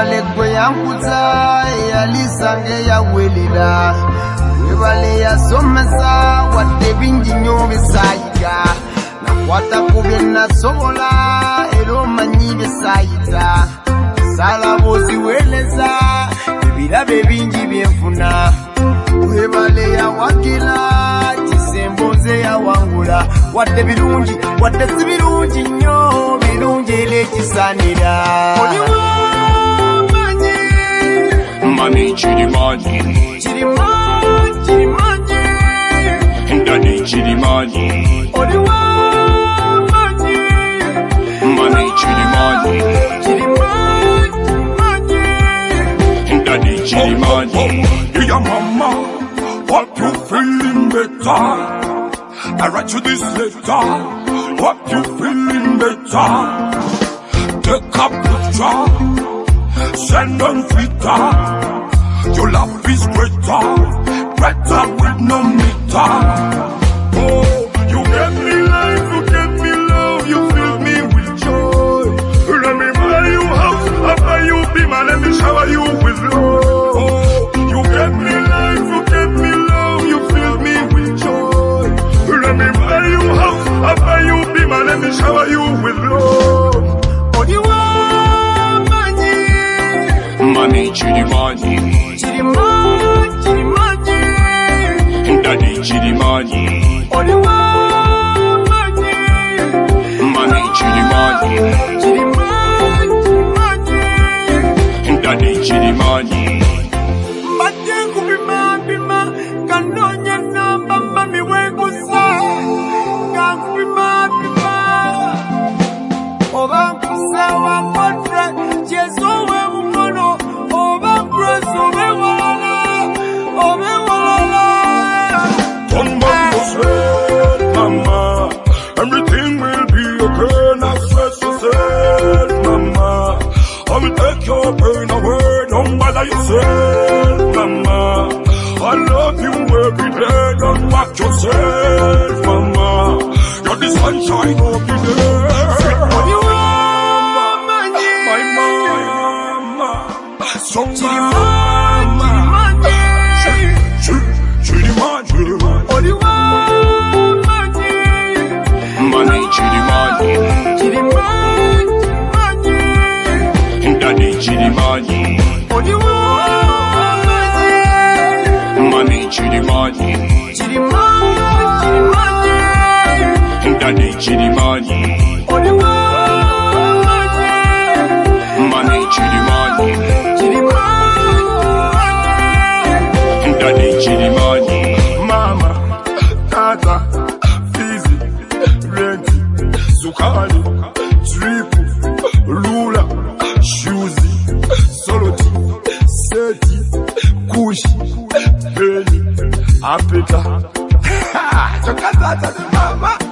Webale kwe yankuza yalisange ya welila Webale ya somesa wadebinji nyobe sayiga Nakwata kubena sobola ero manyibe sayita Sala bozi weleza Bilabe binji bienfuna Webale ya wakila Chisemboze ya wangula Wate birunji, wate sibirunji nyo Birunji ile chisanira Mami chirimani Daddy chirimani Mami chirimani Daddy chirimani Yeah mama, what you feeling better? I write you this letter. What you feeling better? Take a picture, send on Twitter. Your love is greater with no meter. Oh, you get me life, you get me love, you fill me with joy. Let me buy you house, I buy you beam, and let me shower you with love. Oh, you get me life, you get me love, you fill me with joy. Let me buy you house, I buy you beam, and let me shower you with love. Oh, you want money, money, chirimani, Daddy chirimani. Oh, you want money, money, chirimani, Daddy chirimani. Everything will be okay, not stress yourself, mama. I will take your pain away, don't bother yourself, mama. I love you every day, don't watch yourself, mama. You're the sunshine of the day. You are my mama, so mama. Daddy chirimani, mami chirimani, Daddy chirimani, mami chirimani, Daddy chirimani, mama, tata, fizi, renti, sukali, tripu, lula. Shuzi, soloti, seti, kushi, beli, apeta. Ha! Chokazata mama.